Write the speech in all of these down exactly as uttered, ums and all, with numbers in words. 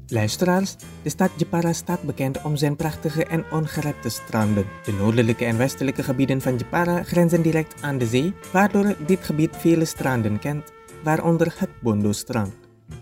Luisteraars, de stad Jepara staat bekend om zijn prachtige en ongerepte stranden. De noordelijke en westelijke gebieden van Jepara grenzen direct aan de zee, waardoor dit gebied vele stranden kent, waaronder het Bondo-strand.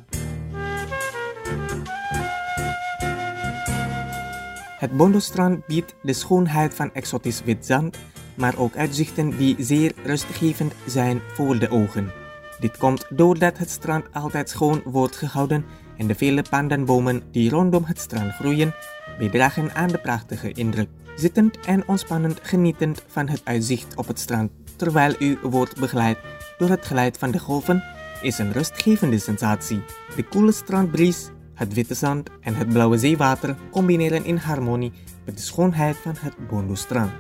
Het Bondo-strand biedt de schoonheid van exotisch wit zand, maar ook uitzichten die zeer rustgevend zijn voor de ogen. Dit komt doordat het strand altijd schoon wordt gehouden en de vele pandanbomen die rondom het strand groeien, bijdragen aan de prachtige indruk. Zittend en ontspannend genietend van het uitzicht op het strand, terwijl u wordt begeleid door het geluid van de golven, is een rustgevende sensatie. De koele strandbries, het witte zand en het blauwe zeewater combineren in harmonie met de schoonheid van het Bondo-strand.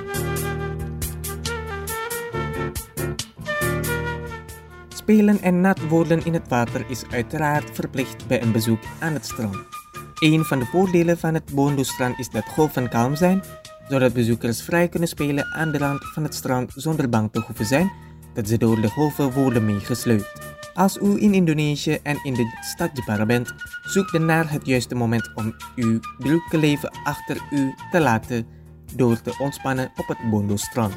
Spelen en nat worden in het water is uiteraard verplicht bij een bezoek aan het strand. Een van de voordelen van het Bondo-strand is dat golven kalm zijn, zodat bezoekers vrij kunnen spelen aan de rand van het strand zonder bang te hoeven zijn dat ze door de golven worden meegesleurd. Als u in Indonesië en in de stad Jepara bent, zoek dan naar het juiste moment om uw drukke leven achter u te laten door te ontspannen op het Bondo-strand.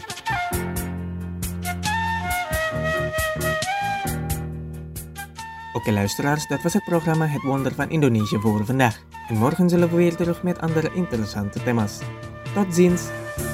Oké luisteraars, dat was het programma Het Wonder van Indonesië voor vandaag. En morgen zullen we weer terug met andere interessante thema's. Tot ziens!